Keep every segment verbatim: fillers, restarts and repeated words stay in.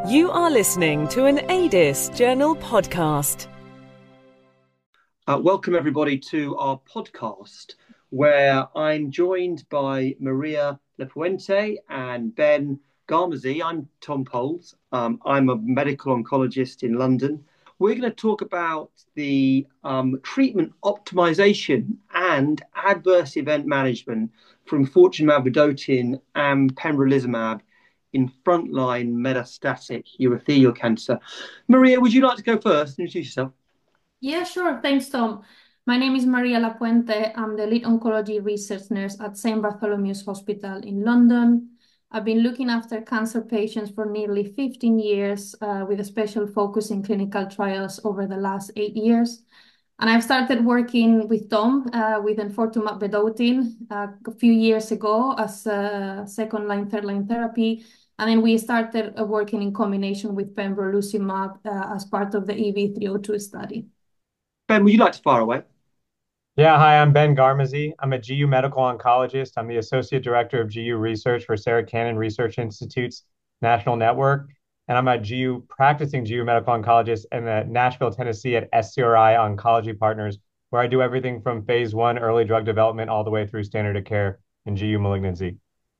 You are listening to an A D I S Journal podcast. Uh, welcome, everybody, to our podcast, where I'm joined by Maria Lapuente and Ben Garmezy. I'm Tom Poles. Um, I'm a medical oncologist in London. We're going to talk about the um, treatment optimization and adverse event management from enfortumab vedotin and pembrolizumab in frontline metastatic urothelial cancer. Maria, would you like to go first and introduce yourself? Yeah, sure. Thanks, Tom. My name is Maria Lapuente. I'm the lead oncology research nurse at Saint Bartholomew's Hospital in London. I've been looking after cancer patients for nearly fifteen years, uh, with a special focus in clinical trials over the last eight years. And I've started working with Tom uh, with enfortumab vedotin uh, a few years ago as a second-line, third-line therapy. And then we started uh, working in combination with pembrolizumab uh, as part of the E V three oh two study. Ben, would you like to fire away? Yeah, hi, I'm Ben Garmezy. I'm a G U medical oncologist. I'm the Associate Director of G U Research for Sarah Cannon Research Institute's National Network. And I'm a G U practicing G U medical oncologist in the Nashville, Tennessee at S C R I Oncology Partners, where I do everything from phase one early drug development all the way through standard of care in G U malignancy.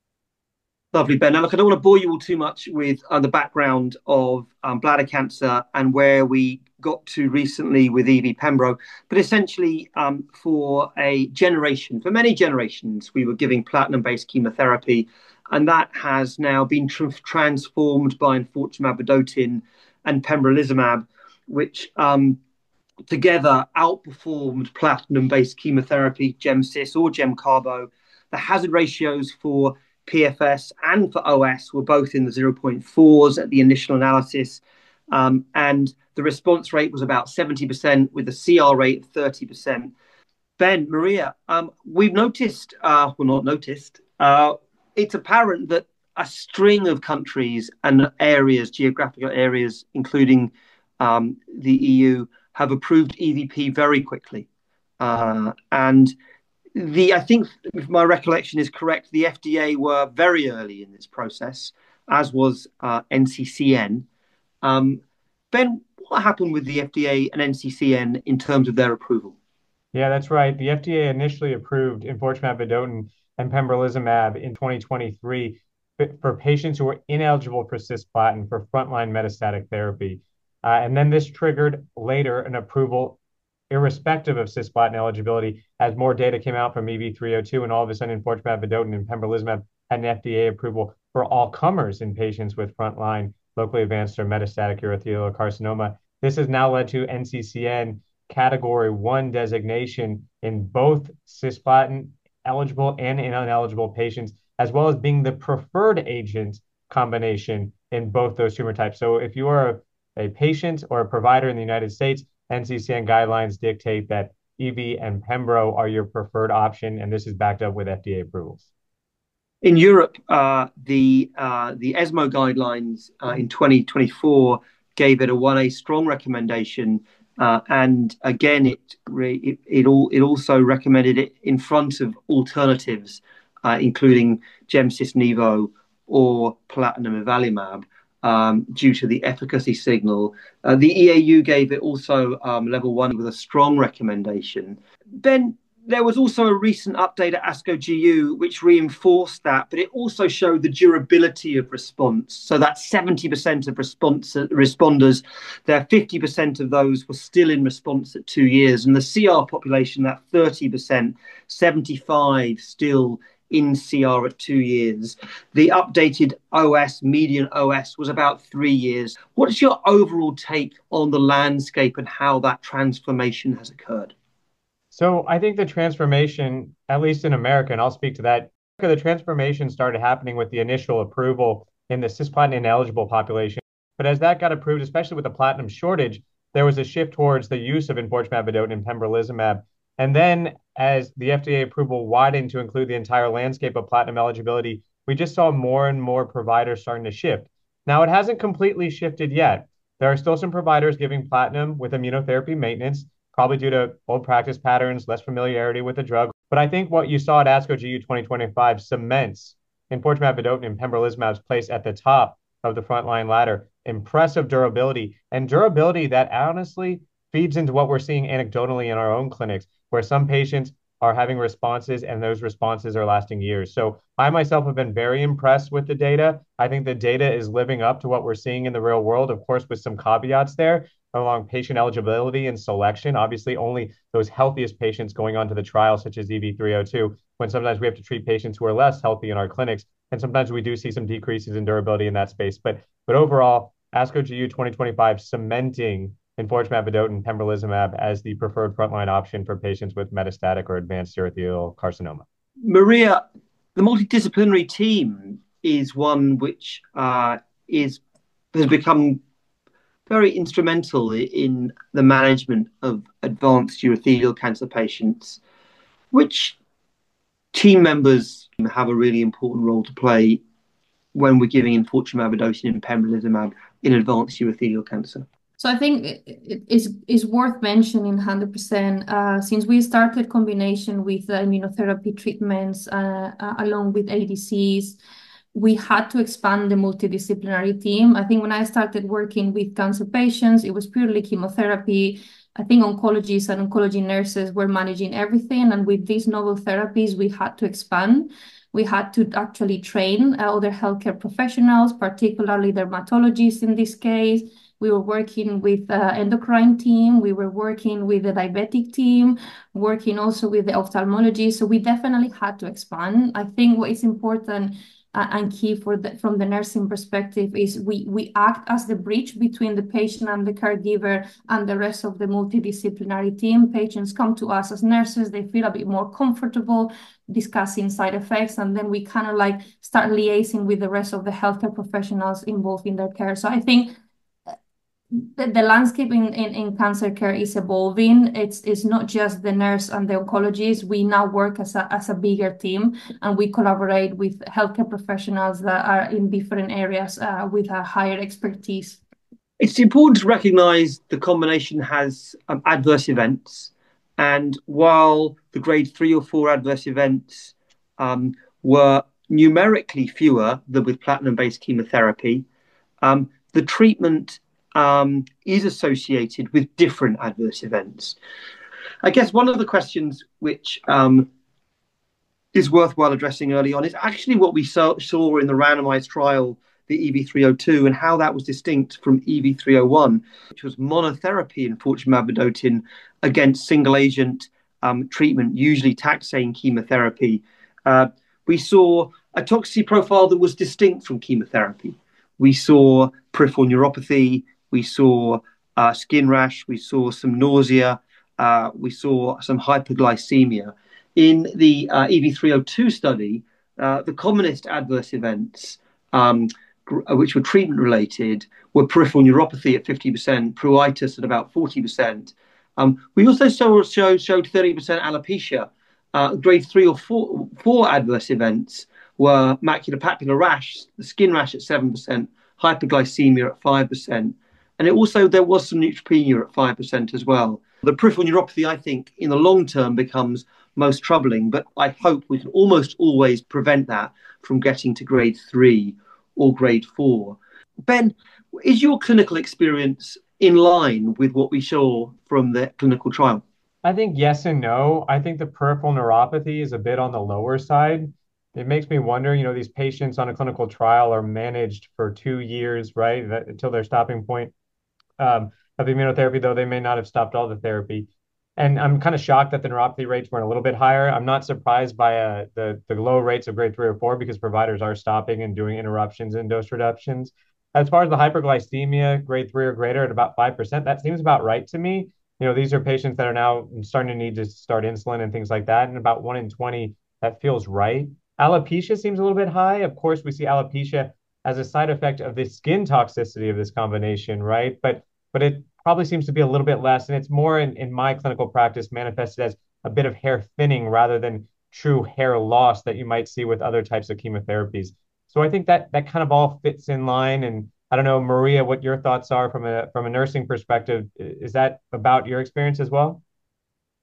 Lovely, Ben. Now, look, I don't want to bore you all too much with uh, the background of um, bladder cancer and where we got to recently with E V Pembro, but essentially um, for a generation, for many generations, we were giving platinum-based chemotherapy, and that has now been tr- transformed by enfortumab vedotin and pembrolizumab, which um, together outperformed platinum-based chemotherapy, GemCis or GemCarbo. The hazard ratios for P F S and for O S were both in the zero point fours at the initial analysis. Um, and the response rate was about seventy percent with a C R rate of thirty percent. Ben, Maria, um, we've noticed, uh, well, not noticed, uh, it's apparent that a string of countries and areas, geographical areas, including um, the E U, have approved E V P very quickly. Uh, and the I think, if my recollection is correct, the F D A were very early in this process, as was uh, N C C N. Um, Ben, what happened with the F D A and N C C N in terms of their approval? Yeah, that's right. The F D A initially approved enfortumab vedotin and pembrolizumab in twenty twenty-three for patients who were ineligible for cisplatin for frontline metastatic therapy. Uh, and then this triggered later an approval irrespective of cisplatin eligibility, as more data came out from E V three oh two, and all of a sudden enfortumab vedotin and pembrolizumab had an F D A approval for all comers in patients with frontline locally advanced or metastatic urothelial carcinoma. This has now led to N C C N category one designation in both cisplatin eligible and ineligible patients, as well as being the preferred agent combination in both those tumor types. So if you are a, a patient or a provider in the United States, N C C N guidelines dictate that E V and Pembro are your preferred option, and this is backed up with F D A approvals. In Europe, uh, the uh, the ESMO guidelines uh, in twenty twenty-four gave it a one A strong recommendation, uh, and again, it, it it all it also recommended it in front of alternatives, uh, including GemCis Nivo or platinum avelumab. Um, due to the efficacy signal. Uh, the E A U gave it also um, level one with a strong recommendation. Ben, there was also a recent update at ASCO G U which reinforced that, but it also showed the durability of response. So that seventy percent of response, responders, there fifty percent of those were still in response at two years. And the C R population, that thirty percent, seventy-five still in C R at two years. The updated O S, median O S, was about three years. What's your overall take on the landscape and how that transformation has occurred? So I think the transformation, at least in America, and I'll speak to that, the transformation started happening with the initial approval in the cisplatin ineligible population. But as that got approved, especially with the platinum shortage, there was a shift towards the use of enfortumab vedotin and pembrolizumab. And then as the F D A approval widened to include the entire landscape of platinum eligibility, we just saw more and more providers starting to shift. Now, it hasn't completely shifted yet. There are still some providers giving platinum with immunotherapy maintenance, probably due to old practice patterns, less familiarity with the drug. But I think what you saw at ASCO G U twenty twenty-five cements enfortumab vedotin and pembrolizumab's place at the top of the frontline ladder. Impressive durability, and durability that honestly feeds into what we're seeing anecdotally in our own clinics, where some patients are having responses and those responses are lasting years. So I myself have been very impressed with the data. I think the data is living up to what we're seeing in the real world, of course, with some caveats there along patient eligibility and selection. Obviously, only those healthiest patients going onto the trial, such as E V three oh two, when sometimes we have to treat patients who are less healthy in our clinics. And sometimes we do see some decreases in durability in that space. But, but overall, ASCO G U twenty twenty-five cementing enfortumab vedotin pembrolizumab as the preferred frontline option for patients with metastatic or advanced urothelial carcinoma. Maria, the multidisciplinary team is one which uh, is has become very instrumental in the management of advanced urothelial cancer patients. Which team members have a really important role to play when we're giving enfortumab vedotin and pembrolizumab in advanced urothelial cancer? So I think it is is worth mentioning one hundred percent uh, since we started combination with uh, immunotherapy treatments uh, uh, along with A D Cs, we had to expand the multidisciplinary team. I think when I started working with cancer patients, it was purely chemotherapy. I think oncologists and oncology nurses were managing everything. And with these novel therapies, we had to expand. We had to actually train uh, other healthcare professionals, particularly dermatologists in this case. We were working with the uh, endocrine team. We were working with the diabetic team, working also with the ophthalmology. So we definitely had to expand. I think what is important uh, and key for the, from the nursing perspective is we, we act as the bridge between the patient and the caregiver and the rest of the multidisciplinary team. Patients come to us as nurses. They feel a bit more comfortable discussing side effects, and then we kind of like start liaising with the rest of the healthcare professionals involved in their care. So I think The, the landscape in, in, in cancer care is evolving. It's, it's not just the nurse and the oncologist. We now work as a, as a bigger team, and we collaborate with healthcare professionals that are in different areas uh, with a higher expertise. It's important to recognise the combination has um, adverse events. And while the grade three or four adverse events um, were numerically fewer than with platinum-based chemotherapy, um, the treatment Um, is associated with different adverse events. I guess one of the questions which um, is worthwhile addressing early on is actually what we saw, saw in the randomized trial, the E V three oh two, and how that was distinct from E V three oh one, which was monotherapy enfortumab vedotin against single agent um, treatment, usually taxane chemotherapy. Uh, we saw a toxicity profile that was distinct from chemotherapy. We saw peripheral neuropathy. We saw uh, skin rash, we saw some nausea, uh, we saw some hyperglycemia. In the uh, E V three oh two study, uh, the commonest adverse events, um, which were treatment-related, were peripheral neuropathy at fifty percent, pruritus at about forty percent. Um, we also saw, showed, showed thirty percent alopecia. Uh, grade three or four, four adverse events were maculopapular rash, the skin rash at seven percent, hyperglycemia at five percent. And it also, there was some neutropenia at five percent as well. The peripheral neuropathy, I think, in the long term becomes most troubling, but I hope we can almost always prevent that from getting to grade three or grade four. Ben, is your clinical experience in line with what we saw from the clinical trial? I think yes and no. I think the peripheral neuropathy is a bit on the lower side. It makes me wonder, you know, these patients on a clinical trial are managed for two years, right, that, until their stopping point um, of immunotherapy, though they may not have stopped all the therapy. And I'm kind of shocked that the neuropathy rates weren't a little bit higher. I'm not surprised by uh, the, the low rates of grade three or four because providers are stopping and doing interruptions and dose reductions. As far as the hyperglycemia, grade three or greater at about five percent, that seems about right to me. You know, these are patients that are now starting to need to start insulin and things like that. And about one in twenty, that feels right. Alopecia seems a little bit high. Of course, we see alopecia as a side effect of the skin toxicity of this combination, right? But but it probably seems to be a little bit less. And it's more in, in my clinical practice manifested as a bit of hair thinning rather than true hair loss that you might see with other types of chemotherapies. So I think that that kind of all fits in line. And I don't know, Maria, what your thoughts are from a from a nursing perspective. Is that about your experience as well?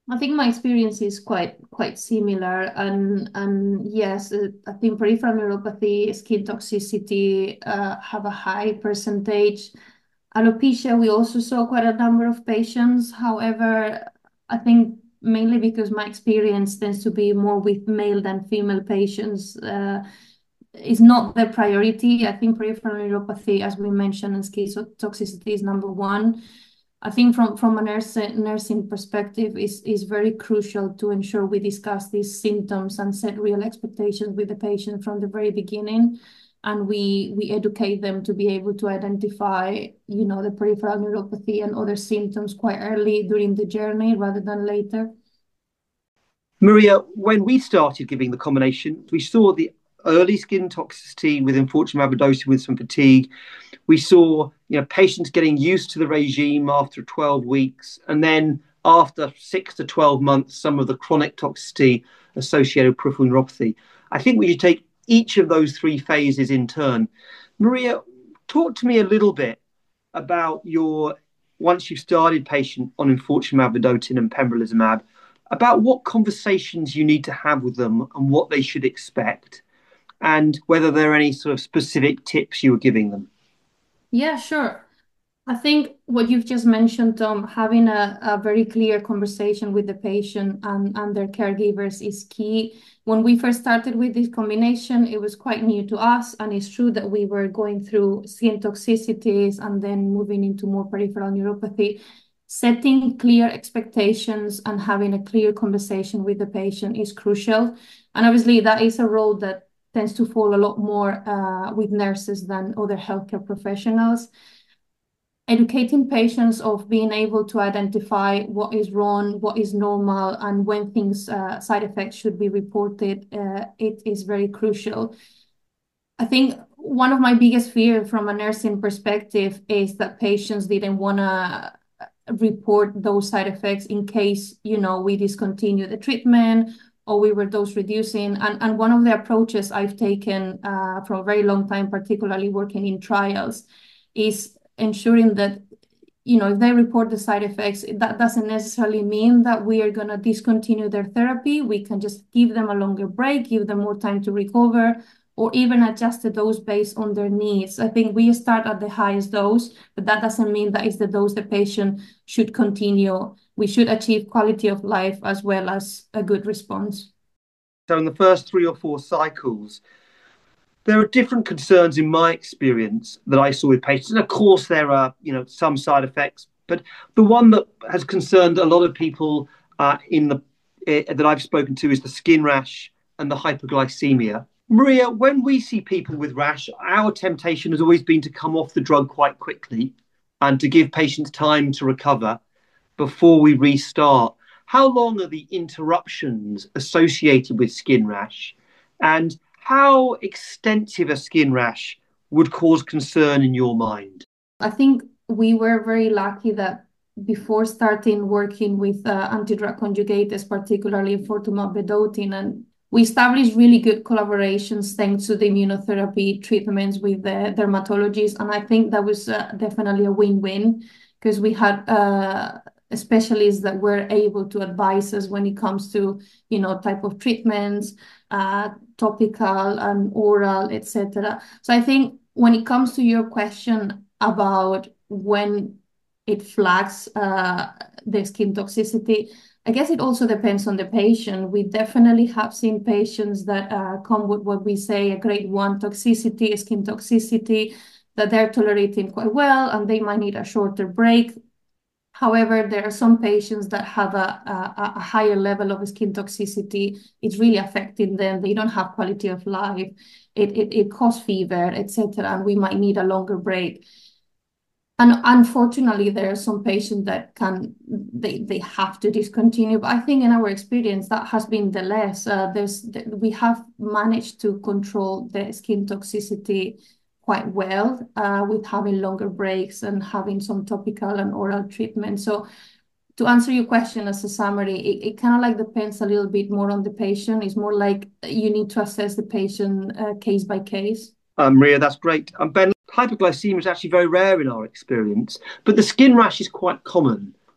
I think my experience is quite quite similar, and and yes, uh, I think peripheral neuropathy, skin toxicity uh, have a high percentage. Alopecia, we also saw quite a number of patients. However, I think mainly because my experience tends to be more with male than female patients, uh, is not the priority. I think peripheral neuropathy, as we mentioned, and skin toxicity is number one. I think from, from a nursing, nursing perspective, is is very crucial to ensure we discuss these symptoms and set real expectations with the patient from the very beginning. And we we educate them to be able to identify, you know, the peripheral neuropathy and other symptoms quite early during the journey rather than later. Maria, when we started giving the combination, we saw the early skin toxicity with enfortumab vedotin with some fatigue. We saw, you know, patients getting used to the regime after twelve weeks, and then after six to twelve months, some of the chronic toxicity associated with peripheral neuropathy. I think we should take each of those three phases in turn. Maria, talk to me a little bit about your, once you've started patient on enfortumab vedotin and pembrolizumab, about what conversations you need to have with them and what they should expect, and whether there are any sort of specific tips you were giving them. Yeah, sure. I think what you've just mentioned, Tom, having a, a very clear conversation with the patient and, and their caregivers is key. When we first started with this combination, it was quite new to us, and it's true that we were going through skin toxicities and then moving into more peripheral neuropathy. Setting clear expectations and having a clear conversation with the patient is crucial. And obviously that is a role that tends to fall a lot more uh, with nurses than other healthcare professionals. Educating patients of being able to identify what is wrong, what is normal, and when things, uh, side effects should be reported, uh, it is very crucial. I think one of my biggest fears from a nursing perspective is that patients didn't want to report those side effects in case, you know, we discontinue the treatment or we were dose reducing. And, and one of the approaches I've taken uh, for a very long time, particularly working in trials, is ensuring that, you know, if they report the side effects, that doesn't necessarily mean that we are going to discontinue their therapy. We can just give them a longer break, give them more time to recover, or even adjust the dose based on their needs. I think we start at the highest dose, but that doesn't mean that is the dose the patient should continue. We should achieve quality of life as well as a good response. So in the first three or four cycles, there are different concerns in my experience that I saw with patients. And of course, there are, you know, some side effects, but the one that has concerned a lot of people uh, in the uh, that I've spoken to is the skin rash and the hyperglycemia. Maria, when we see people with rash, our temptation has always been to come off the drug quite quickly and to give patients time to recover before we restart. How long are the interruptions associated with skin rash? And how extensive a skin rash would cause concern in your mind? I think we were very lucky that before starting working with uh, anti-drug conjugates, particularly enfortumab vedotin, and we established really good collaborations thanks to the immunotherapy treatments with the dermatologists. And I think that was uh, definitely a win-win, because we had uh, specialists that were able to advise us when it comes to, you know, type of treatments, uh, topical and oral, et cetera. So I think when it comes to your question about when it flags uh, the skin toxicity, I guess it also depends on the patient. We definitely have seen patients that uh, come with what we say a grade one toxicity, skin toxicity, that they're tolerating quite well and they might need a shorter break. However, there are some patients that have a, a, a higher level of skin toxicity. It's really affecting them. They don't have quality of life. It, it, it causes fever, et cetera. And we might need a longer break. And unfortunately, there are some patients that can, they, they have to discontinue. But I think in our experience, that has been the less. Uh, there's, we have managed to control the skin toxicity quite well uh, with having longer breaks and having some topical and oral treatment. So to answer your question as a summary, it, it kind of like depends a little bit more on the patient. It's more like you need to assess the patient uh, case by case. Um, Maria, that's great. Um, Ben, hyperglycemia is actually very rare in our experience, but the skin rash is quite common.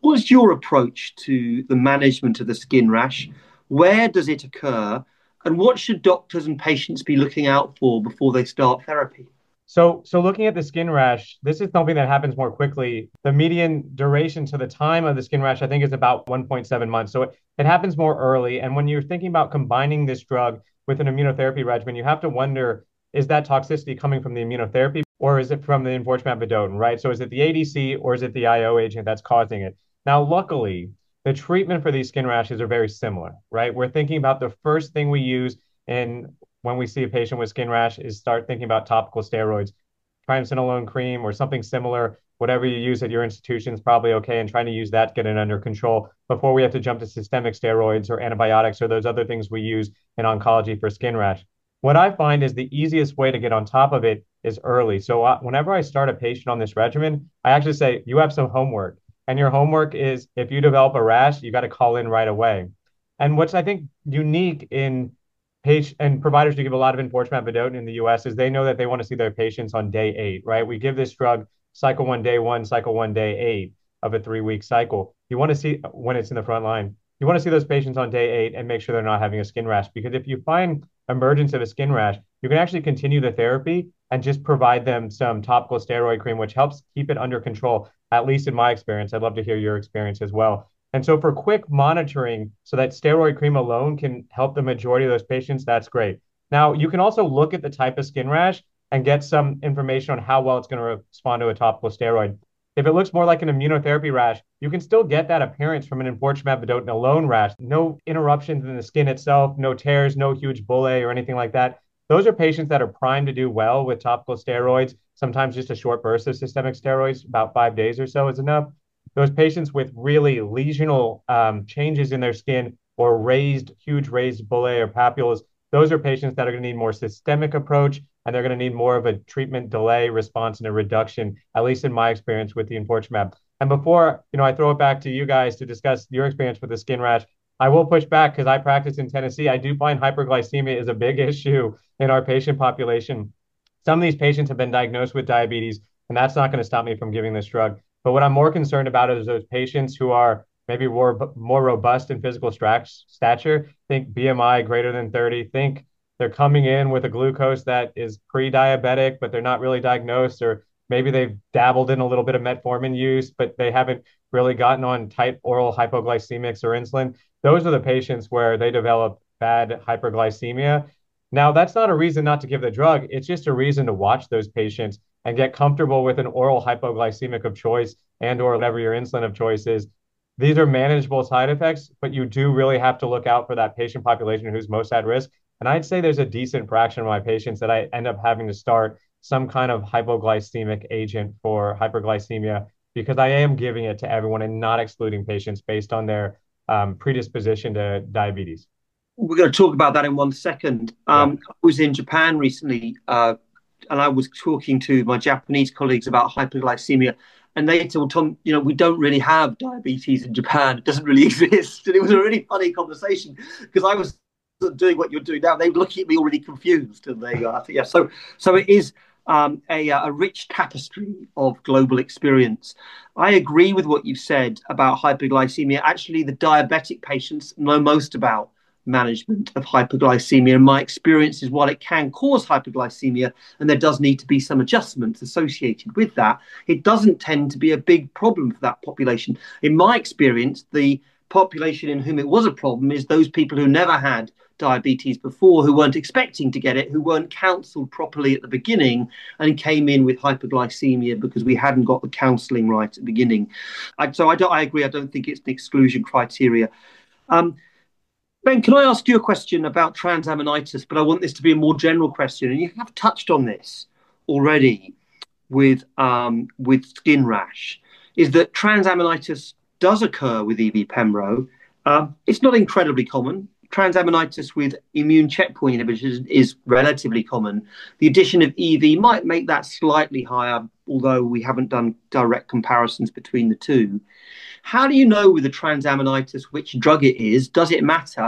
What's your approach to the management of the skin rash? Where does it occur? And what should doctors and patients be looking out for before they start therapy? So, so looking at the skin rash, this is something that happens more quickly. The median duration to the time of the skin rash, I think, is about one point seven months. So it, it happens more early. And when you're thinking about combining this drug with an immunotherapy regimen, you have to wonder, is that toxicity coming from the immunotherapy or is it from the enfortumab vedotin, right? So is it the A D C or is it the I O agent that's causing it? Now, luckily, the treatment for these skin rashes are very similar, right? We're thinking about the first thing we use in when we see a patient with skin rash is start thinking about topical steroids, triamcinolone cream or something similar. Whatever you use at your institution is probably okay, and trying to use that to get it under control before we have to jump to systemic steroids or antibiotics or those other things we use in oncology for skin rash. What I find is the easiest way to get on top of it is early. So uh, whenever I start a patient on this regimen, I actually say, you have some homework. And your homework is if you develop a rash, you got to call in right away. And what's, I think, unique in patient and providers who give a lot of enfortumab vedotin in the U S is they know that they want to see their patients on day eight, right? We give this drug cycle one, day one, cycle one, day eight of a three-week cycle. You want to see when it's in the front line, you want to see those patients on day eight and make sure they're not having a skin rash. Because if you find emergence of a skin rash, you can actually continue the therapy and just provide them some topical steroid cream, which helps keep it under control, at least in my experience. I'd love to hear your experience as well. And so for quick monitoring, so that steroid cream alone can help the majority of those patients, that's great. Now, you can also look at the type of skin rash and get some information on how well it's going to respond to a topical steroid. If it looks more like an immunotherapy rash, you can still get that appearance from an enfortumab vedotin alone rash. No interruptions in the skin itself, no tears, no huge bullae or anything like that. Those are patients that are primed to do well with topical steroids. Sometimes just a short burst of systemic steroids, about five days or so is enough. Those patients with really lesional um, changes in their skin or raised, huge raised bullae or papules, those are patients that are going to need more systemic approach, and they're going to need more of a treatment delay response and a reduction, at least in my experience with the enfortumab. And before, you know, I throw it back to you guys to discuss your experience with the skin rash, I will push back because I practice in Tennessee. I do find hyperglycemia is a big issue in our patient population. Some of these patients have been diagnosed with diabetes, and that's not going to stop me from giving this drug. But what I'm more concerned about is those patients who are maybe more, more robust in physical stature, think B M I greater than thirty, think they're coming in with a glucose that is pre-diabetic, but they're not really diagnosed, or maybe they've dabbled in a little bit of metformin use, but they haven't really gotten on tight oral hypoglycemics or insulin. Those are the patients where they develop bad hyperglycemia. Now, that's not a reason not to give the drug. It's just a reason to watch those patients and get comfortable with an oral hypoglycemic of choice and or whatever your insulin of choice is. These are manageable side effects, but you do really have to look out for that patient population who's most at risk. And I'd say there's a decent fraction of my patients that I end up having to start some kind of hypoglycemic agent for hyperglycemia, because I am giving it to everyone and not excluding patients based on their um, predisposition to diabetes. We're going to talk about that in one second. Um, yeah. I was in Japan recently, uh, and I was talking to my Japanese colleagues about hyperglycemia, and they said, well, Tom, you know, we don't really have diabetes in Japan. It doesn't really exist. And it was a really funny conversation because I was doing what you're doing now. They were looking at me already confused, and they, uh, yeah. So, so it is um, a, a rich tapestry of global experience. I agree with what you've said about hyperglycemia. Actually, the diabetic patients know most about management of hyperglycemia. And my experience is, while it can cause hyperglycemia and there does need to be some adjustments associated with that, it doesn't tend to be a big problem for that population. In my experience, the population in whom it was a problem is those people who never had diabetes before, who weren't expecting to get it, who weren't counseled properly at the beginning and came in with hyperglycemia because we hadn't got the counseling right at the beginning. I, so I, don't, I agree. I don't think it's an exclusion criteria. Um, Ben, can I ask you a question about transaminitis? But I want this to be a more general question. And you have touched on this already with, um, with skin rash, is that transaminitis does occur with E V Pembro. Um, it's not incredibly common. Transaminitis with immune checkpoint inhibitors is relatively common. The addition of E V might make that slightly higher, although we haven't done direct comparisons between the two. How do you know with the transaminitis which drug it is? Does it matter?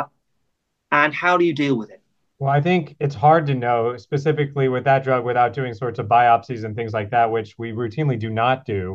And how do you deal with it? Well, I think it's hard to know specifically with that drug without doing sorts of biopsies and things like that, which we routinely do not do.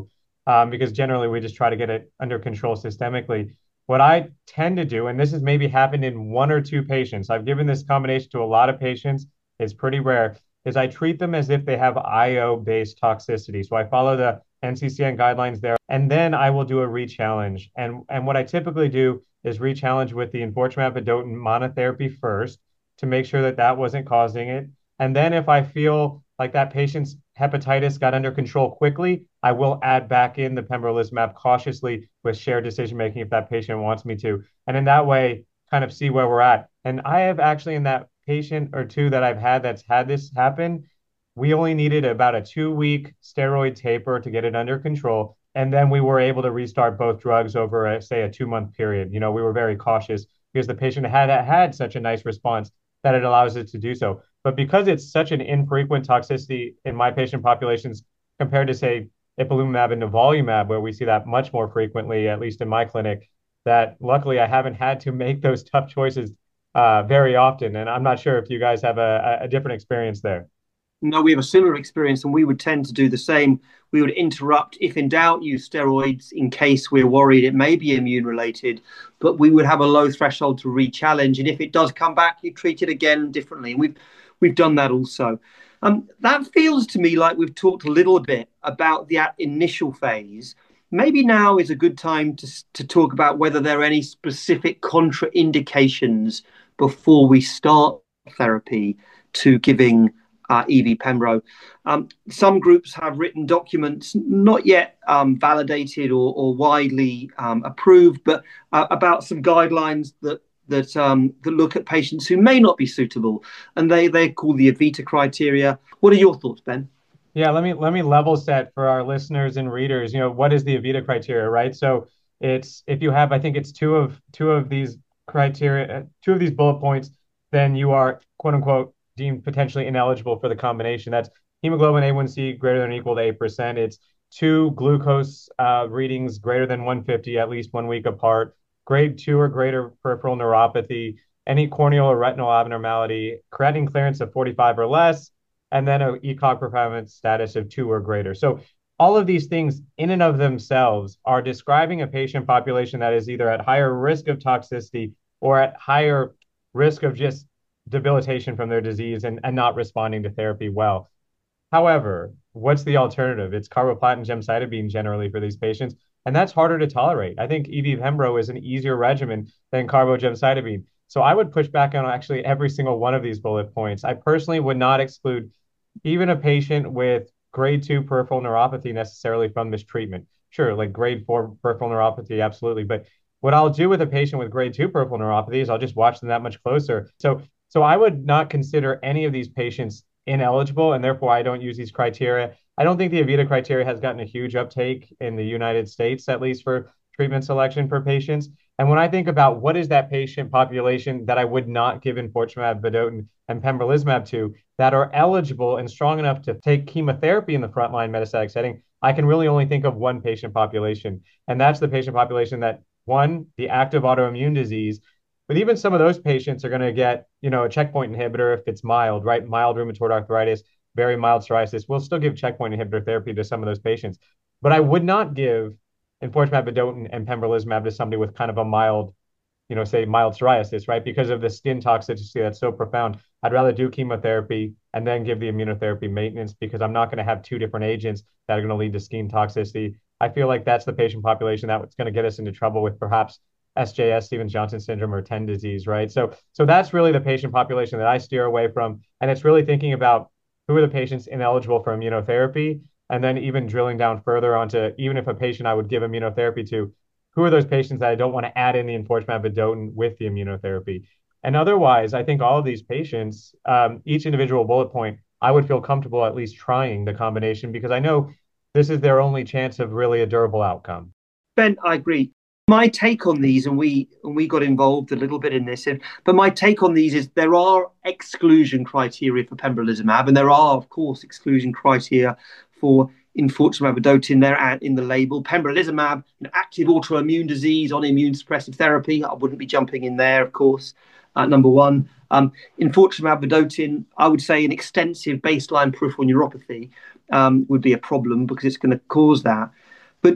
um, because generally we just try to get it under control systemically. What I tend to do, and this has maybe happened in one or two patients, I've given this combination to a lot of patients, it's pretty rare, is I treat them as if they have I O-based toxicity. So I follow the N C C N guidelines there, and then I will do a re-challenge. And, and what I typically do is re-challenge with the enfortumab vedotin monotherapy first to make sure that that wasn't causing it. And then if I feel like that patient's hepatitis got under control quickly, I will add back in the pembrolizumab cautiously with shared decision making if that patient wants me to. And in that way, kind of see where we're at. And I have actually, in that patient or two that I've had that's had this happen, we only needed about a two week steroid taper to get it under control. And then we were able to restart both drugs over, a, say, a two month period. You know, we were very cautious because the patient had had such a nice response that it allows it to do so. But because it's such an infrequent toxicity in my patient populations compared to, say, ipilimumab and nivolumab, where we see that much more frequently, at least in my clinic, that luckily I haven't had to make those tough choices uh, very often. And I'm not sure if you guys have a, a different experience there. No, we have a similar experience, and we would tend to do the same. We would interrupt, if in doubt, use steroids in case we're worried it may be immune related, but we would have a low threshold to re-challenge. And if it does come back, you treat it again differently. And we've we've done that also. Um, that feels to me like we've talked a little bit about the initial phase. Maybe now is a good time to, to talk about whether there are any specific contraindications before we start therapy to giving Uh, E V Pembro. Um, some groups have written documents, not yet um, validated or, or widely um, approved, but uh, about some guidelines that that um, that look at patients who may not be suitable, and they they're called the Evita criteria. What are your thoughts, Ben? Yeah, let me let me level set for our listeners and readers. You know, what is the Evita criteria, right? So it's if you have, I think it's two of two of these criteria, two of these bullet points, then you are quote unquote deemed potentially ineligible for the combination. That's hemoglobin A one C greater than or equal to eight percent. It's two glucose uh, readings greater than one fifty at least one week apart, grade two or greater peripheral neuropathy, any corneal or retinal abnormality, creatinine clearance of forty-five or less, and then an E C O G performance status of two or greater. So all of these things in and of themselves are describing a patient population that is either at higher risk of toxicity or at higher risk of just debilitation from their disease and, and not responding to therapy well. However, what's the alternative? It's carboplatin gemcitabine generally for these patients, and that's harder to tolerate. I think E V Pembro is an easier regimen than carbo gemcitabine. So I would push back on actually every single one of these bullet points. I personally would not exclude even a patient with grade two peripheral neuropathy necessarily from this treatment. Sure, like grade four peripheral neuropathy, absolutely. But what I'll do with a patient with grade two peripheral neuropathy is I'll just watch them that much closer. So So I would not consider any of these patients ineligible, and therefore I don't use these criteria. I don't think the Evita criteria has gotten a huge uptake in the United States, at least for treatment selection for patients. And when I think about what is that patient population that I would not give enfortumab vedotin and pembrolizumab to that are eligible and strong enough to take chemotherapy in the frontline metastatic setting, I can really only think of one patient population. And that's the patient population that, one, the active autoimmune disease. But even some of those patients are going to get, you know, a checkpoint inhibitor if it's mild, right? Mild rheumatoid arthritis, very mild psoriasis. We'll still give checkpoint inhibitor therapy to some of those patients. But I would not give enfortumab vedotin and pembrolizumab to somebody with kind of a mild, you know, say mild psoriasis, right? Because of the skin toxicity that's so profound. I'd rather do chemotherapy and then give the immunotherapy maintenance because I'm not going to have two different agents that are going to lead to skin toxicity. I feel like that's the patient population that's going to get us into trouble with perhaps S J S, Stevens-Johnson syndrome, or T E N disease, right? So, so that's really the patient population that I steer away from. And it's really thinking about who are the patients ineligible for immunotherapy, and then even drilling down further onto, even if a patient I would give immunotherapy to, who are those patients that I don't want to add in the enfortumab vedotin with the immunotherapy? And otherwise, I think all of these patients, um, each individual bullet point, I would feel comfortable at least trying the combination because I know this is their only chance of really a durable outcome. Ben, I agree. My take on these, and we and we got involved a little bit in this, but my take on these is there are exclusion criteria for pembrolizumab, and there are, of course, exclusion criteria for enfortumab vedotin there in the label. Pembrolizumab, an active autoimmune disease on immune suppressive therapy, I wouldn't be jumping in there, of course. Uh, number one, um, enfortumab vedotin, I would say an extensive baseline peripheral neuropathy um, would be a problem because it's going to cause that. But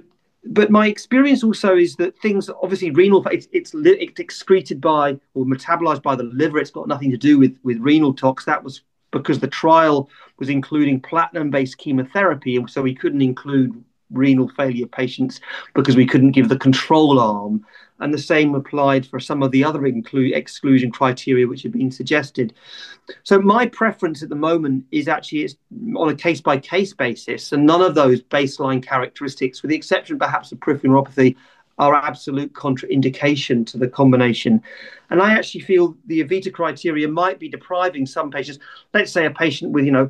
but my experience also is that things, obviously, renal, it's it's, it's excreted by or metabolized by the liver. It's got nothing to do with with renal tox. That was because the trial was including platinum-based chemotherapy, and so we couldn't include renal failure patients because we couldn't give the control arm. And the same applied for some of the other include exclusion criteria which have been suggested. So my preference at the moment is actually it's on a case-by-case basis, and none of those baseline characteristics, with the exception perhaps of peripheral neuropathy, are absolute contraindication to the combination. And I actually feel the Evita criteria might be depriving some patients. Let's say a patient with, you know,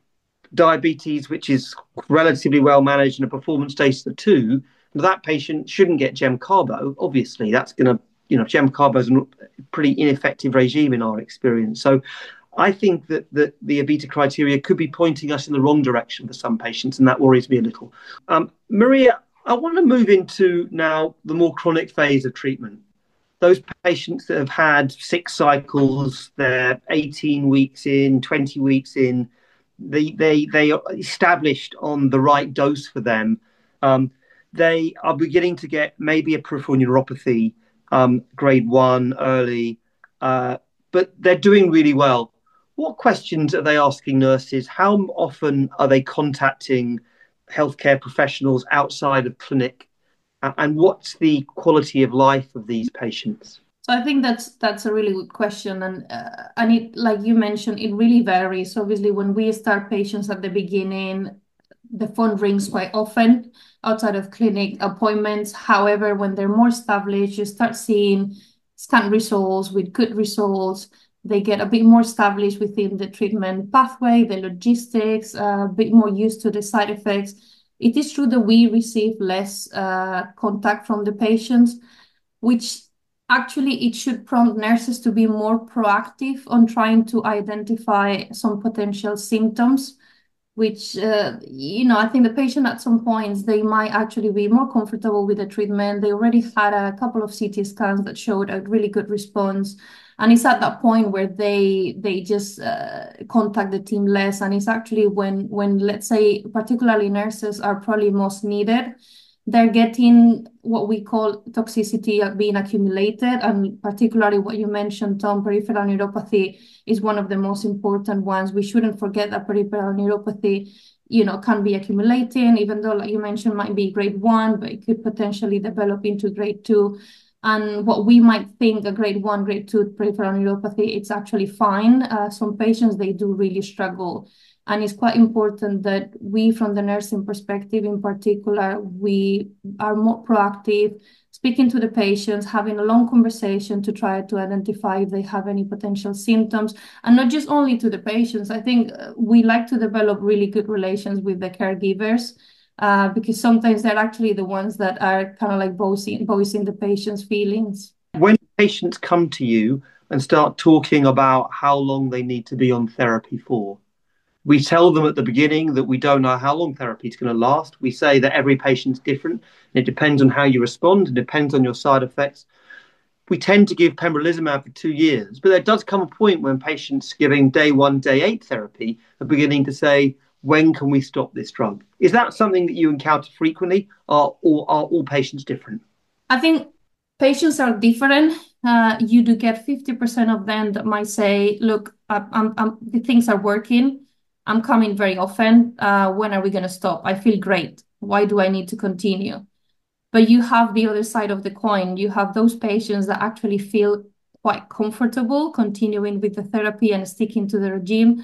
diabetes, which is relatively well managed and a performance status of two, that patient shouldn't get Gemcarbo. Obviously, that's going to, you know, Gemcarbo is a pretty ineffective regime in our experience. So I think that, that the Evita criteria could be pointing us in the wrong direction for some patients, and that worries me a little. Um, Maria, I want to move into now the more chronic phase of treatment. Those patients that have had six cycles, they're eighteen weeks in, twenty weeks in, they they they are established on the right dose for them. Um, they are beginning to get maybe a peripheral neuropathy, um, grade one early, uh, but they're doing really well. What questions are they asking nurses? How often are they contacting healthcare professionals outside of clinic? And what's the quality of life of these patients? So I think that's that's a really good question, and uh, and it, like you mentioned, it really varies. Obviously, when we start patients at the beginning, the phone rings quite often outside of clinic appointments. However, when they're more established, you start seeing scan results with good results. They get a bit more established within the treatment pathway, the logistics, uh, a bit more used to the side effects. It is true that we receive less uh, contact from the patients, which actually it should prompt nurses to be more proactive on trying to identify some potential symptoms, which, uh, you know, I think the patient at some points, they might actually be more comfortable with the treatment. They already had a couple of C T scans that showed a really good response. And it's at that point where they they just uh, contact the team less. And it's actually when, when, let's say, particularly nurses are probably most needed, they're getting what we call toxicity being accumulated. And particularly what you mentioned, Tom, peripheral neuropathy is one of the most important ones. We shouldn't forget that peripheral neuropathy, you know, can be accumulating, even though, like you mentioned, might be grade one, but it could potentially develop into grade two. And what we might think a grade one, grade two peripheral neuropathy, it's actually fine. Uh, some patients, they do really struggle. And it's quite important that we, from the nursing perspective in particular, we are more proactive, speaking to the patients, having a long conversation to try to identify if they have any potential symptoms, and not just only to the patients. I think we like to develop really good relations with the caregivers, uh, because sometimes they're actually the ones that are kind of like voicing, voicing the patient's feelings. When patients come to you and start talking about how long they need to be on therapy for, we tell them at the beginning that we don't know how long therapy is going to last. We say that every patient's different. And it depends on how you respond. It depends on your side effects. We tend to give pembrolizumab for two years, but there does come a point when patients giving day one, day eight therapy are beginning to say, when can we stop this drug? Is that something that you encounter frequently, or, or are all patients different? I think patients are different. Uh, you do get fifty percent of them that might say, look, I'm, I'm, the things are working. I'm coming very often. Uh, when are we going to stop? I feel great. Why do I need to continue? But you have the other side of the coin. You have those patients that actually feel quite comfortable continuing with the therapy and sticking to the regime.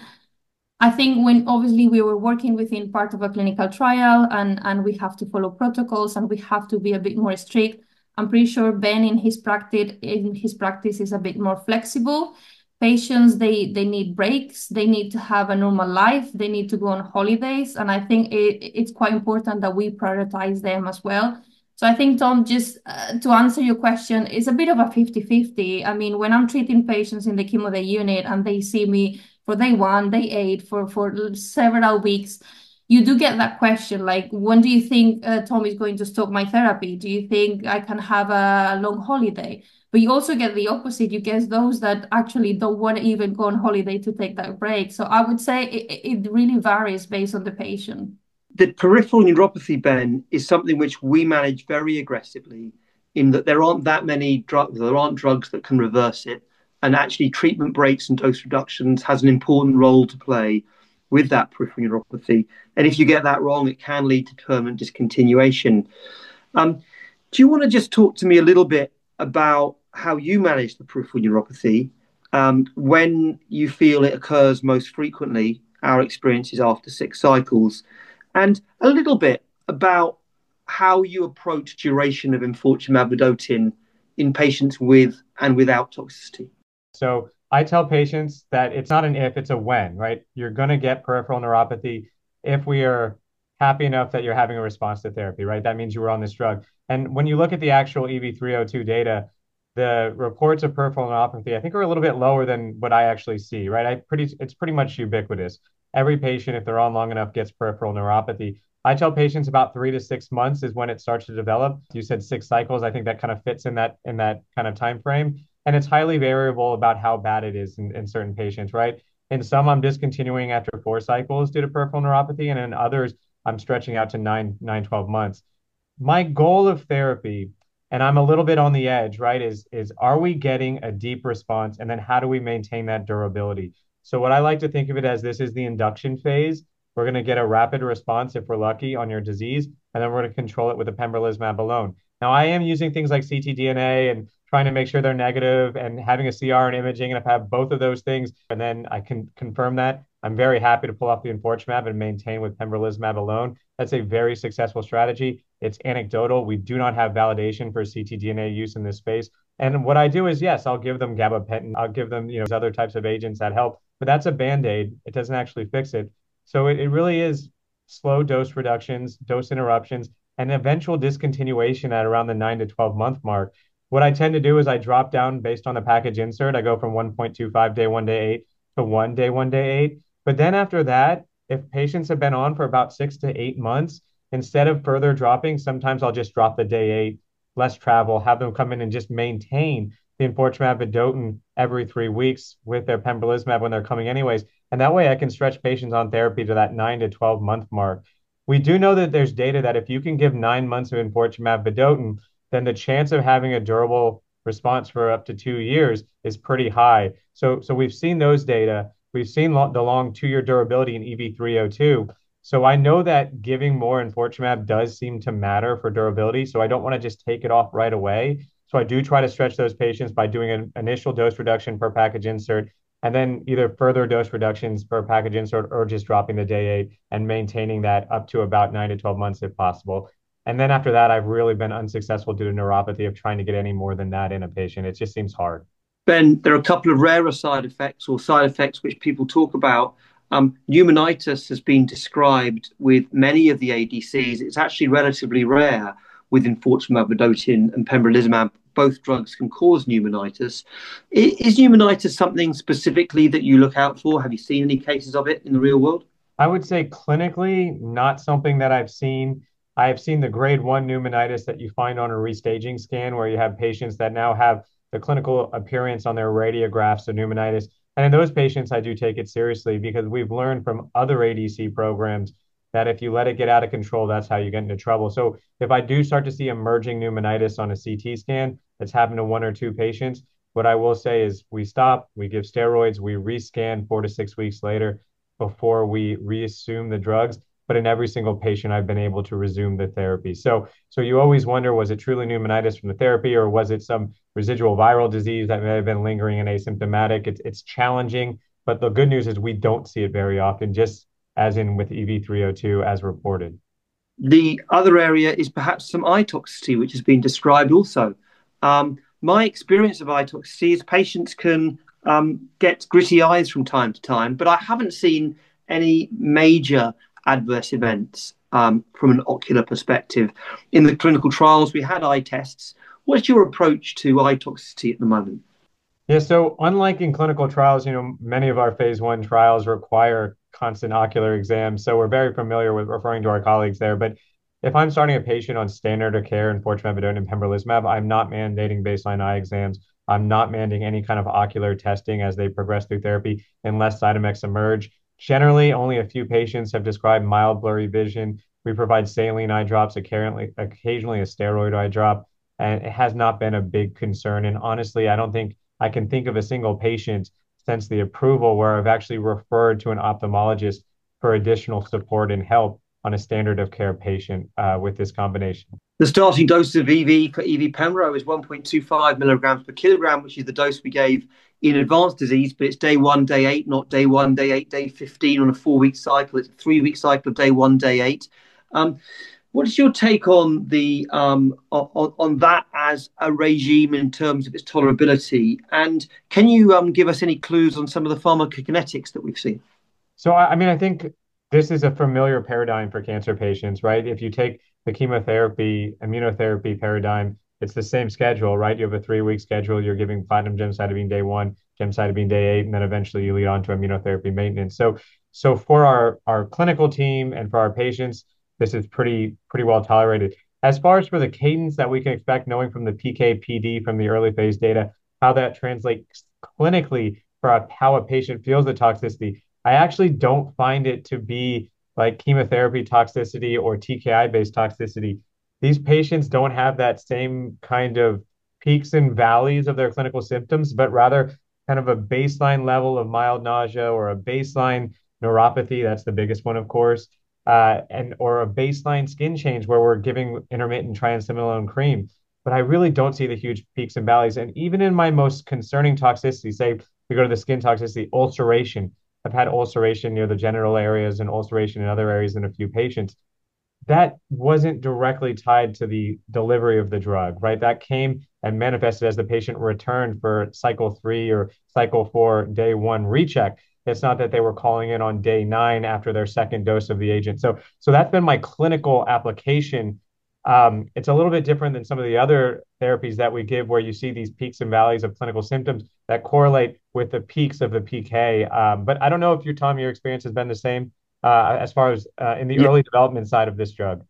I think when obviously we were working within part of a clinical trial, and, and we have to follow protocols and we have to be a bit more strict. I'm pretty sure Ben in his practice in his practice is a bit more flexible. Patients, they they need breaks, they need to have a normal life, they need to go on holidays, and I think it, it's quite important that we prioritize them as well. So I think, Tom, just uh, to answer your question, it's a bit of a fifty fifty. I mean, when I'm treating patients in the chemo day unit and they see me for day one, day eight, for, for several weeks, you do get that question, like, when do you think uh, Tom is going to stop my therapy? Do you think I can have a long holiday? But you also get the opposite. You get those that actually don't want to even go on holiday to take that break. So I would say it, it really varies based on the patient. The peripheral neuropathy, Ben, is something which we manage very aggressively in that there aren't that many drugs, there aren't drugs that can reverse it. And actually treatment breaks and dose reductions has an important role to play with that peripheral neuropathy. And if you get that wrong, it can lead to permanent discontinuation. Um, do you want to just talk to me a little bit about how you manage the peripheral neuropathy, um, when you feel it occurs most frequently? Our experience is after six cycles, and a little bit about how you approach duration of enfortumab vedotin in patients with and without toxicity. So I tell patients that it's not an if, it's a when, right? You're going to get peripheral neuropathy if we are happy enough that you're having a response to therapy, right? That means you were on this drug. And when you look at the actual E V three oh two data, the reports of peripheral neuropathy, I think, are a little bit lower than what I actually see, right? I pretty, it's pretty much ubiquitous. Every patient, if they're on long enough, gets peripheral neuropathy. I tell patients about three to six months is when it starts to develop. You said six cycles. I think that kind of fits in that in that kind of time frame. And it's highly variable about how bad it is in, in certain patients, right? In some, I'm discontinuing after four cycles due to peripheral neuropathy, and in others, I'm stretching out to nine, nine, twelve months. My goal of therapy, and I'm a little bit on the edge, right, is, is are we getting a deep response? And then how do we maintain that durability? So what I like to think of it as, this is the induction phase. We're going to get a rapid response if we're lucky on your disease, and then we're going to control it with the pembrolizumab alone. Now, I am using things like ctDNA and trying to make sure they're negative and having a C R and imaging. And if I have both of those things, and then I can confirm that, I'm very happy to pull off the enfortumab and maintain with pembrolizumab alone. That's a very successful strategy. It's anecdotal. We do not have validation for ctDNA use in this space. And what I do is, yes, I'll give them gabapentin. I'll give them, you know, other types of agents that help, but that's a Band-Aid. It doesn't actually fix it. So it, it really is slow dose reductions, dose interruptions, and eventual discontinuation at around the nine to twelve month mark. What I tend to do is I drop down based on the package insert. I go from one point two five day one, day eight to one day one, day eight. But then after that, if patients have been on for about six to eight months, instead of further dropping, sometimes I'll just drop the day eight, less travel, have them come in and just maintain the enfortumab vedotin every three weeks with their pembrolizumab when they're coming anyways. And that way I can stretch patients on therapy to that nine to twelve month mark. We do know that there's data that if you can give nine months of enfortumab vedotin, then the chance of having a durable response for up to two years is pretty high. So, so we've seen those data. We've seen lo- the long two-year durability in E V three oh two. So I know that giving more enfortumab does seem to matter for durability. So I don't want to just take it off right away. So I do try to stretch those patients by doing an initial dose reduction per package insert, and then either further dose reductions per package insert or just dropping the day eight and maintaining that up to about nine to twelve months if possible. And then after that, I've really been unsuccessful due to neuropathy of trying to get any more than that in a patient. It just seems hard. Ben, there are a couple of rarer side effects or side effects which people talk about. Um, pneumonitis has been described with many of the A D Cs. It's actually relatively rare with enfortumab vedotin and pembrolizumab. Both drugs can cause pneumonitis. Is pneumonitis something specifically that you look out for? Have you seen any cases of it in the real world? I would say clinically, not something that I've seen. I have seen the grade one pneumonitis that you find on a restaging scan, where you have patients that now have the clinical appearance on their radiographs of pneumonitis. And in those patients, I do take it seriously, because we've learned from other A D C programs that if you let it get out of control, that's how you get into trouble. So if I do start to see emerging pneumonitis on a C T scan, that's happened to one or two patients, what I will say is we stop, we give steroids, we rescan four to six weeks later before we reassume the drugs. But in every single patient, I've been able to resume the therapy. So, so you always wonder, was it truly pneumonitis from the therapy, or was it some residual viral disease that may have been lingering and asymptomatic? It's, it's challenging, but the good news is we don't see it very often, just as in with E V three oh two as reported. The other area is perhaps some eye toxicity, which has been described also. Um, my experience of eye toxicity is patients can um, get gritty eyes from time to time, but I haven't seen any major adverse events um, from an ocular perspective. In the clinical trials, we had eye tests. What's your approach to eye toxicity at the moment? Yeah, so unlike in clinical trials, you know, many of our phase one trials require constant ocular exams. So we're very familiar with referring to our colleagues there. But if I'm starting a patient on standard of care enfortumab vedotin and pembrolizumab, I'm not mandating baseline eye exams. I'm not mandating any kind of ocular testing as they progress through therapy unless side effects emerge. Generally, only a few patients have described mild blurry vision. We provide saline eye drops, occasionally, occasionally a steroid eye drop, and it has not been a big concern. And honestly, I don't think I can think of a single patient since the approval where I've actually referred to an ophthalmologist for additional support and help on a standard of care patient uh, with this combination. The starting dose of E V for E V Pembro is one point two five milligrams per kilogram, which is the dose we gave in advanced disease, but it's day one, day eight, not day one, day eight, day fifteen on a four-week cycle. It's a three-week cycle of day one, day eight. Um, what is your take on the um, on, on that as a regime in terms of its tolerability? And can you um, give us any clues on some of the pharmacokinetics that we've seen? So, I mean, I think this is a familiar paradigm for cancer patients, right? If you take the chemotherapy, immunotherapy paradigm, it's the same schedule, right? You have a three-week schedule. You're giving platinum gemcitabine day one, gemcitabine day eight, and then eventually you lead on to immunotherapy maintenance. So, so for our our clinical team and for our patients, this is pretty pretty well tolerated. As far as for the cadence that we can expect, knowing from the P K P D from the early phase data, how that translates clinically for how a patient feels the toxicity, I actually don't find it to be like chemotherapy toxicity or T K I-based toxicity. These patients don't have that same kind of peaks and valleys of their clinical symptoms, but rather kind of a baseline level of mild nausea or a baseline neuropathy. That's the biggest one, of course, uh, and or a baseline skin change where we're giving intermittent triamcinolone cream. But I really don't see the huge peaks and valleys. And even in my most concerning toxicity, say we go to the skin toxicity, ulceration. I've had ulceration near the genital areas and ulceration in other areas in a few patients. That wasn't directly tied to the delivery of the drug, right? That came and manifested as the patient returned for cycle three or cycle four, day one recheck. It's not that they were calling in on day nine after their second dose of the agent. So, so that's been my clinical application. Um, it's a little bit different than some of the other therapies that we give where you see these peaks and valleys of clinical symptoms that correlate with the peaks of the P K. Um, but I don't know if your, Tom, your experience has been the same uh, as far as uh, in the yeah. early development side of this drug.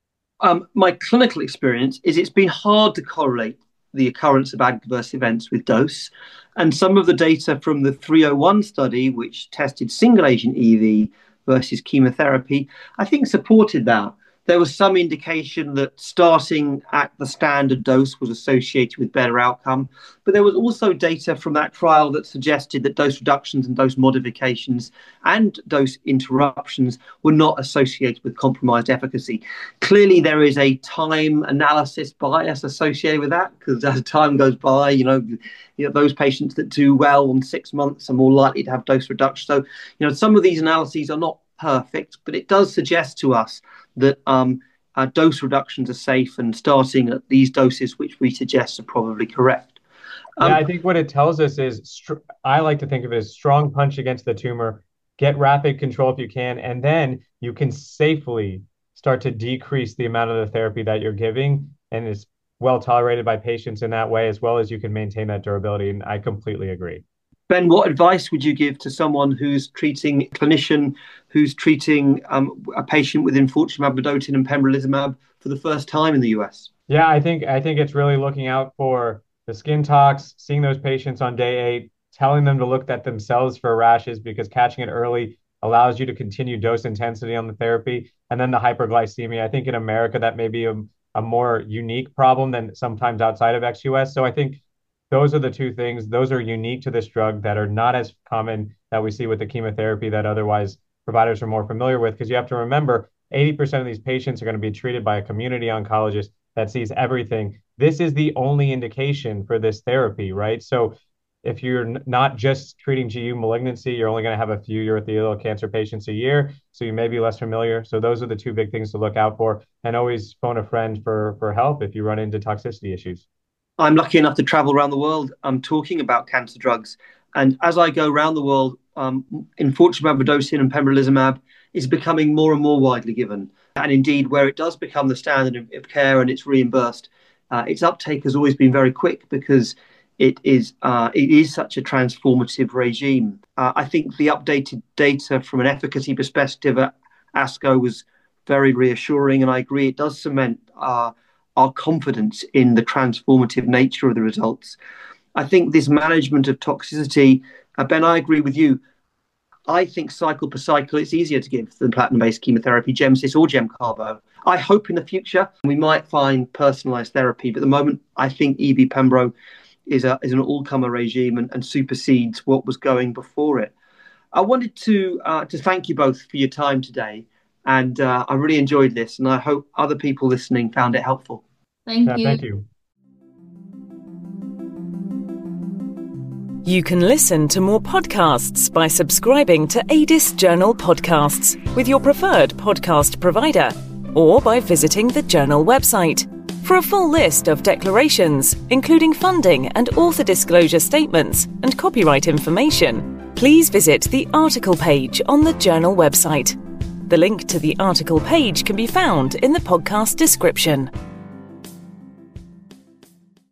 Um, my clinical experience is it's been hard to correlate the occurrence of adverse events with dose. And some of the data from the three oh one study, which tested single agent E V versus chemotherapy, I think supported that. There was some indication that starting at the standard dose was associated with better outcome. But there was also data from that trial that suggested that dose reductions and dose modifications and dose interruptions were not associated with compromised efficacy. Clearly, there is a time analysis bias associated with that, because as time goes by, you know, you know, those patients that do well on six months are more likely to have dose reduction. So, you know, some of these analyses are not perfect, but it does suggest to us that um, uh, dose reductions are safe and starting at these doses, which we suggest are probably correct. Um, yeah, I think what it tells us is, str- I like to think of it as strong punch against the tumor, get rapid control if you can, and then you can safely start to decrease the amount of the therapy that you're giving, and it's well tolerated by patients in that way, as well as you can maintain that durability. And I completely agree. Ben, what advice would you give to someone who's treating a clinician who's treating um, a patient with enfortumab vedotin and pembrolizumab for the first time in the U S? Yeah, I think I think it's really looking out for the skin tox, seeing those patients on day eight, telling them to look at themselves for rashes because catching it early allows you to continue dose intensity on the therapy. And then the hyperglycemia. I think in America that may be a, a more unique problem than sometimes outside of ex U S. So I think those are the two things. Those are unique to this drug that are not as common that we see with the chemotherapy that otherwise providers are more familiar with. Because you have to remember, eighty percent of these patients are going to be treated by a community oncologist that sees everything. This is the only indication for this therapy, right? So if you're n- not just treating G U malignancy, you're only going to have a few urothelial cancer patients a year. So you may be less familiar. So those are the two big things to look out for. And always phone a friend for, for help if you run into toxicity issues. I'm lucky enough to travel around the world. I'm talking about cancer drugs. And as I go around the world, um, enfortumab vedotin and pembrolizumab is becoming more and more widely given. And indeed, where it does become the standard of, of care and it's reimbursed, uh, its uptake has always been very quick because it is uh, it is such a transformative regime. Uh, I think the updated data from an efficacy perspective at ASCO was very reassuring. And I agree, it does cement uh, our confidence in the transformative nature of the results. I think this management of toxicity, uh, Ben, I agree with you. I think cycle per cycle, it's easier to give than platinum-based chemotherapy, Gemcis or Gemcarbo. I hope in the future we might find personalised therapy, but at the moment I think E V Pembro is a is an all-comer regime and, and supersedes what was going before it. I wanted to uh, to thank you both for your time today, and uh, I really enjoyed this, and I hope other people listening found it helpful. Thank yeah, you. Thank you. You can listen to more podcasts by subscribing to A D I S Journal Podcasts with your preferred podcast provider, or by visiting the Journal website. For a full list of declarations, including funding and author disclosure statements and copyright information, please visit the article page on the Journal website. The link to the article page can be found in the podcast description.